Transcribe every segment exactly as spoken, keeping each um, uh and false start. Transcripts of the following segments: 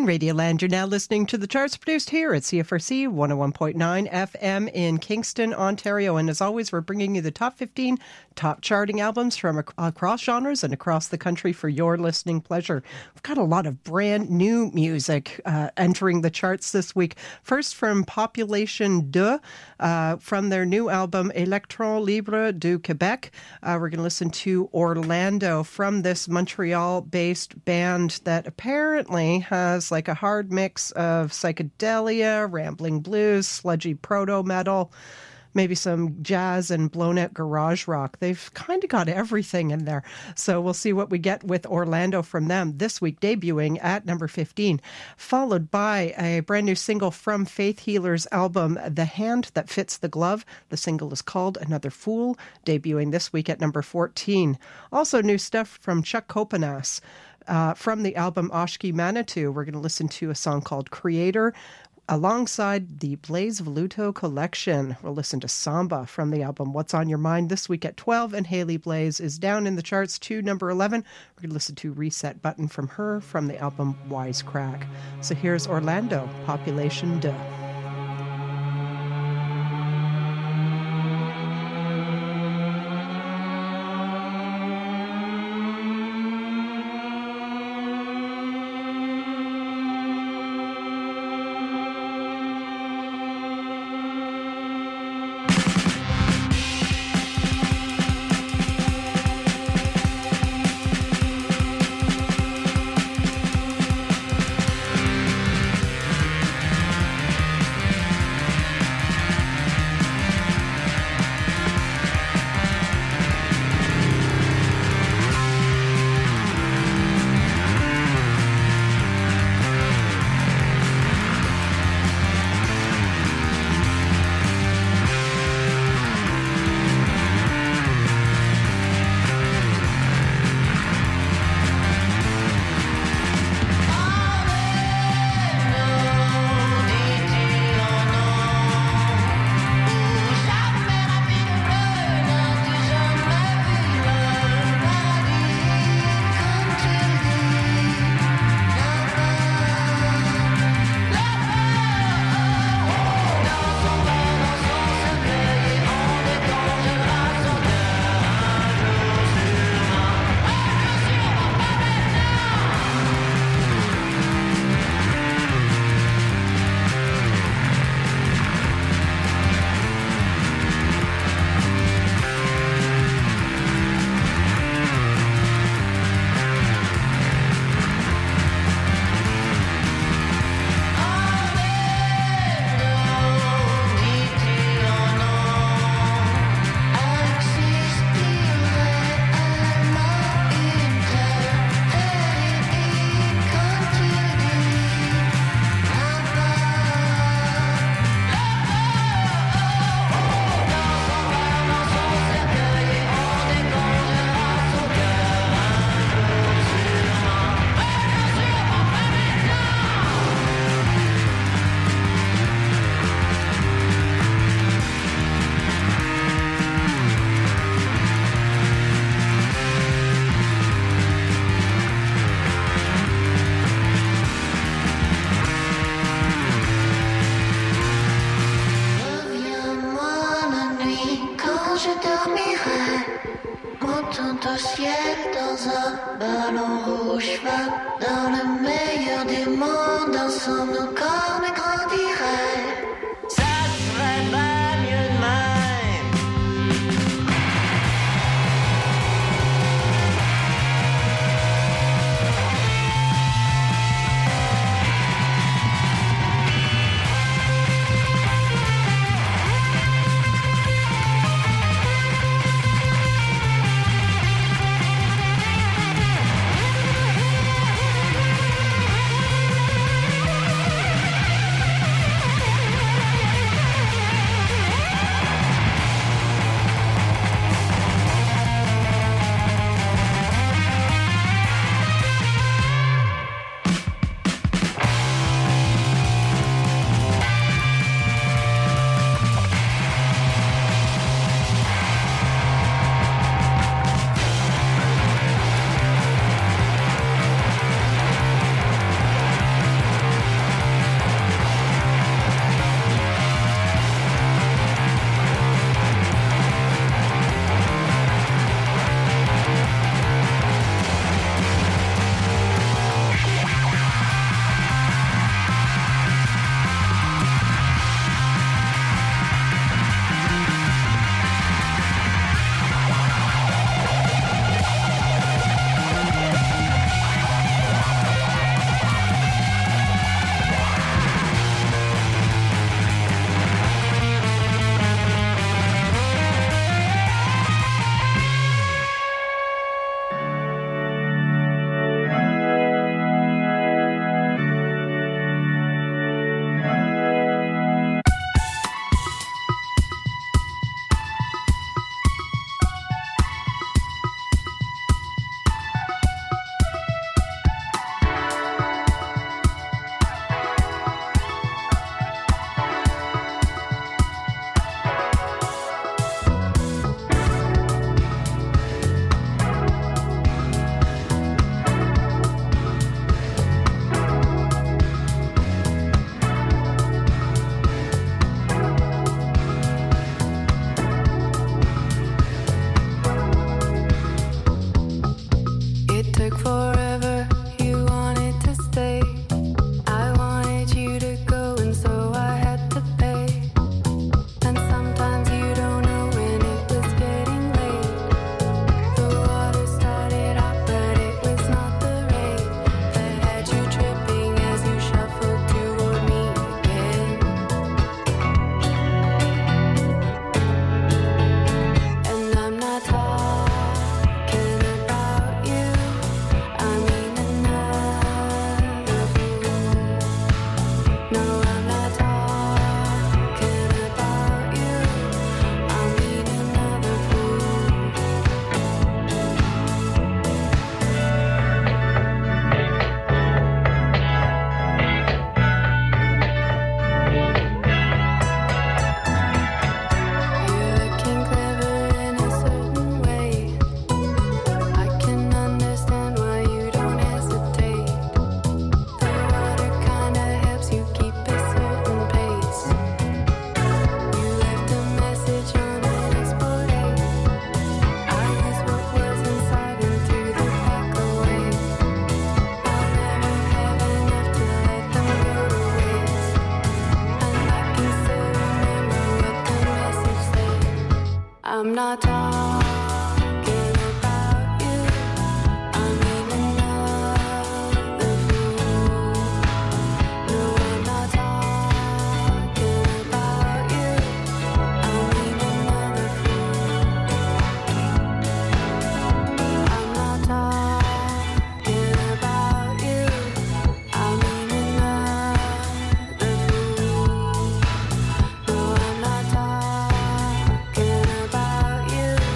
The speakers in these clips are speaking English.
Radioland, you're now listening to the charts produced here at C F R C one oh one point nine F M in Kingston, Ontario. And as always, we're bringing you the top fifteen top charting albums from ac- across genres and across the country for your listening pleasure. We've got a lot of brand new music uh, entering the charts this week. First from Population deux, uh, from their new album Électrons Libres du Québec. Uh, we're going to listen to Orlando from this Montreal-based band that apparently has like a hard mix of psychedelia, rambling blues, sludgy proto-metal, maybe some jazz and blown-out garage rock. They've kind of got everything in there. So we'll see what we get with Orlando from them this week, debuting at number fifteen, followed by a brand new single from Faith Healer's album, The Hand That Fits the Glove. The single is called Another Fool, debuting this week at number fourteen. Also new stuff from Chuck Copenas. Uh, from the album Oshki Manitou, we're going to listen to a song called Creator, alongside the Blaze Voluto collection. We'll listen to Samba from the album What's on Your Mind this week at twelve, and Haley Blaze is down in the charts to number eleven. We're going to listen to Reset Button from her from the album Wisecrack. So here's Orlando, Population deux. I'm not talking about you. I mean another fool. No, I'm not talking about you. I mean another fool. I'm not talking about you. I mean another fool. No, I'm not talking about you.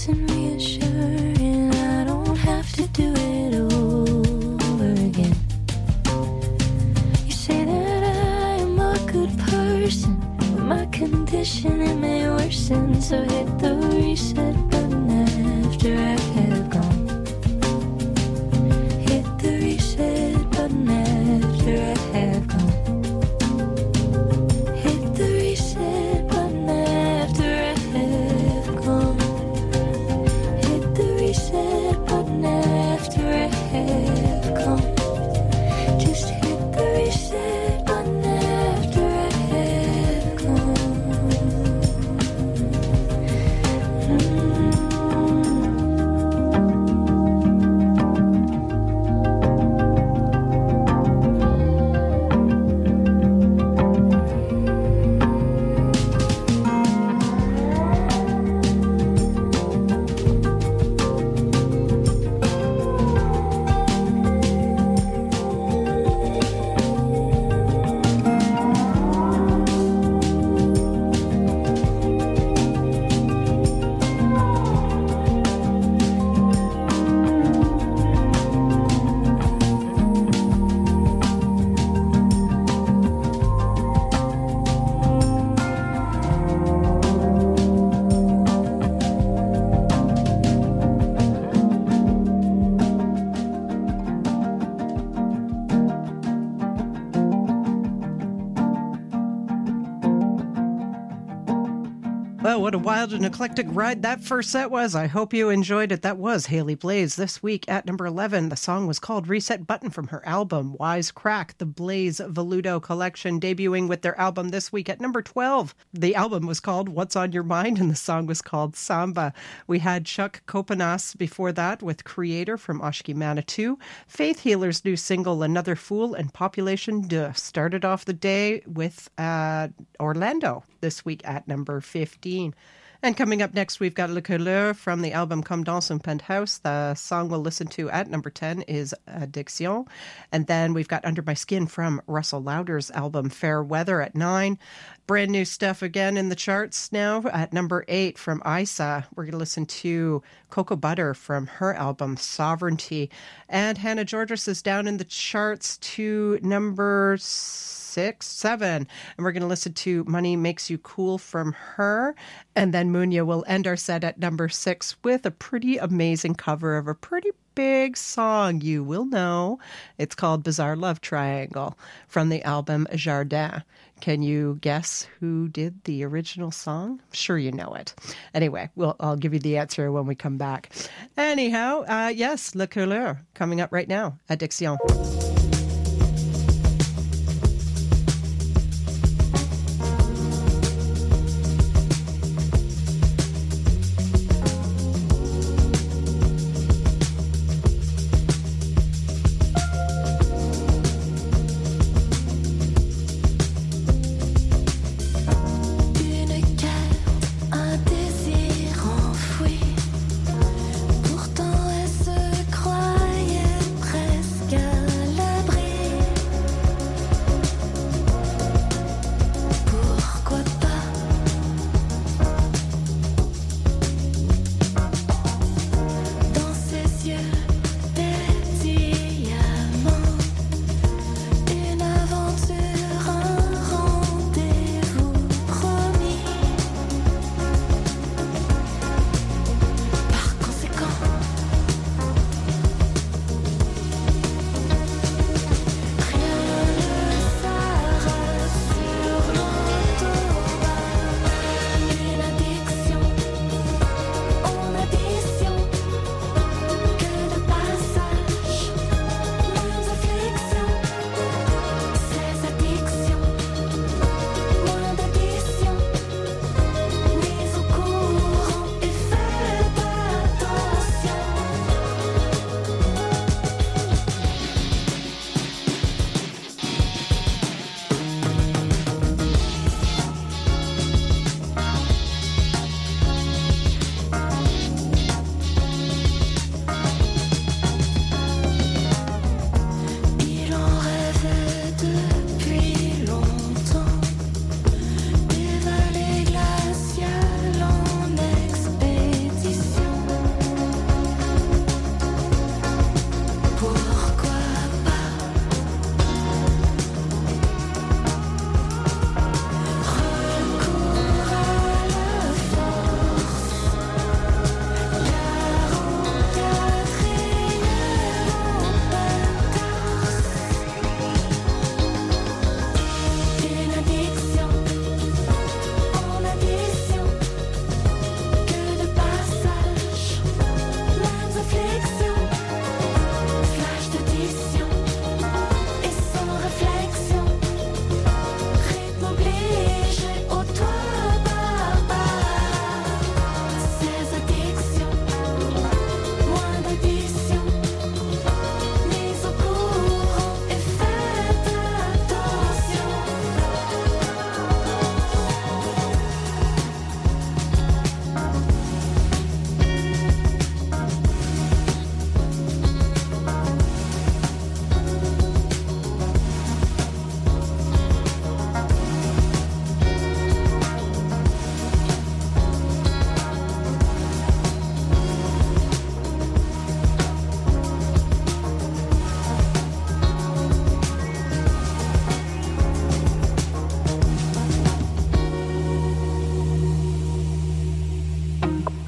nice and reassuring. I don't have to do it over again. You say that I am a good person, but my condition it may worsen. So hit the reset button after I have gone. Hit the reset button after I have gone. Hit the reset button after I have gone. Hit the reset button after I have gone. Just hit the reset button after I have gone. Well, what a wild and eclectic ride that first set was. I hope you enjoyed it. That was Haley Blaze this week at number eleven. The song was called Reset Button from her album Wise Crack, the Blaze Veludo collection, debuting with their album this week at number twelve. The album was called What's on Your Mind, and the song was called Samba. We had Chuck Kopanas before that with Creator from Oshki Manitou. Faith Healer's new single, Another Fool, and Population deux started off the day with uh, Orlando this week at number fifteen. And coming up next, we've got Le Couleur from the album Comme dans un Penthouse. The song we'll listen to at number ten is Addiction. And then we've got Under My Skin from Russell Lauder's album Fair Weather at nine. Brand new stuff again in the charts now at number eight from Isa. We're going to listen to Cocoa Butter from her album Sovereignty. And Hannah Georges is down in the charts to number six, seven. And we're going to listen to Money Makes You Cool from her. And then Munya will end our set at number six with a pretty amazing cover of a pretty big song you will know. It's called Bizarre Love Triangle from the album Jardin. Can you guess who did the original song? Sure you know it. Anyway, we'll, I'll give you the answer when we come back. Anyhow, uh, yes, Le Couleur coming up right now. Addiction. Pourtant elle se croyait presque à la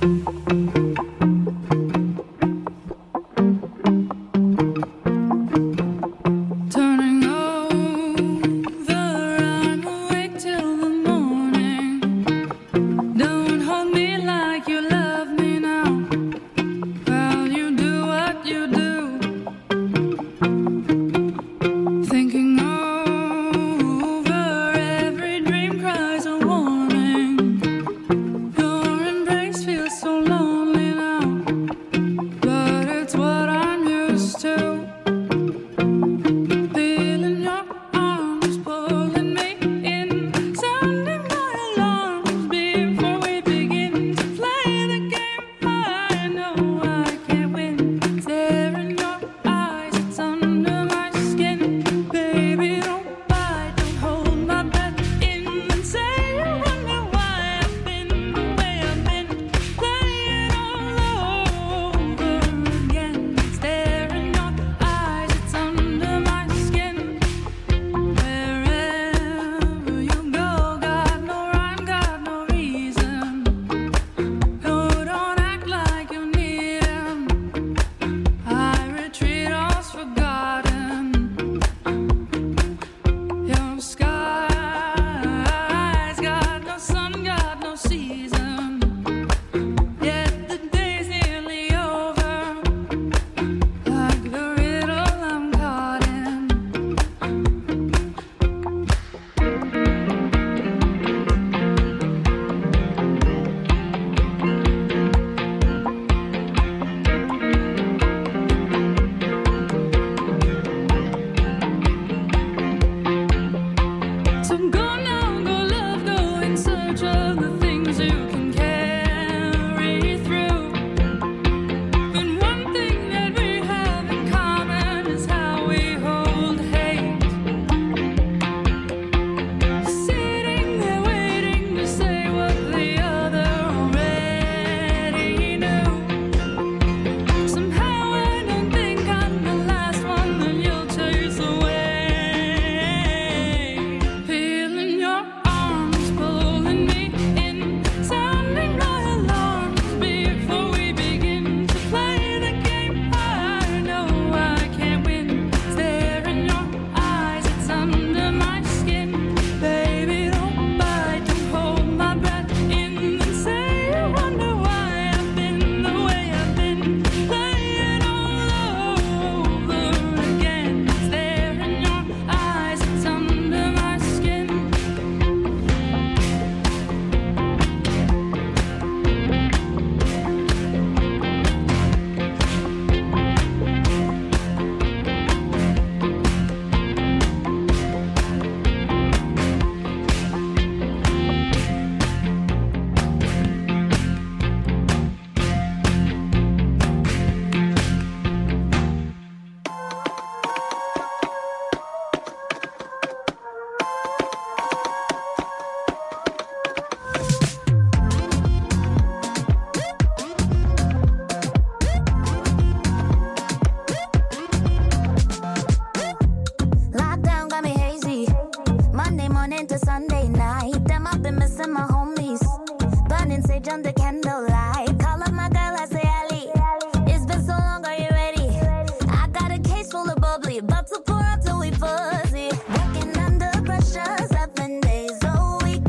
under candlelight. Call up my girl, I say Ali. It's been so long, are you ready? I got a case full of bubbly, about to pour up till we fuzzy. Working under pressure, seven days a week.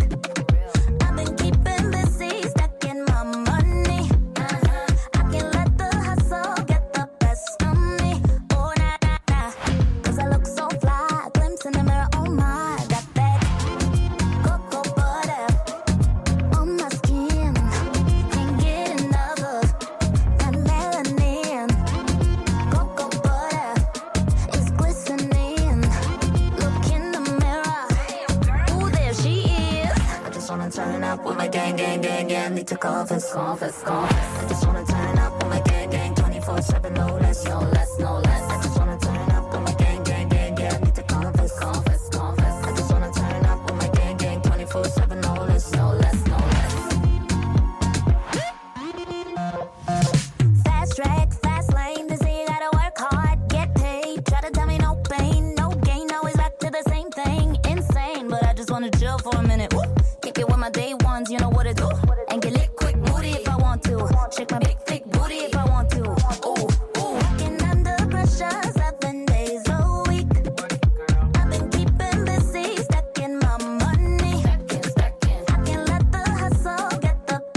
I've been keeping busy, stacking my money. Uh-huh. I can't let the hustle get the best of me. Oh, nah, nah, nah. Cause I look so fly, glimpse in the mirror, oh my. Got that cocoa butter on my skin. Can't get enough of that melanin. Cocoa butter is glistening. Look in the mirror, ooh, there she is. I just wanna turn up with my gang, gang, gang, gang. Need to confess, confess, confess. I just wanna turn up with my gang, gang. twenty-four seven, no less, no less, no less.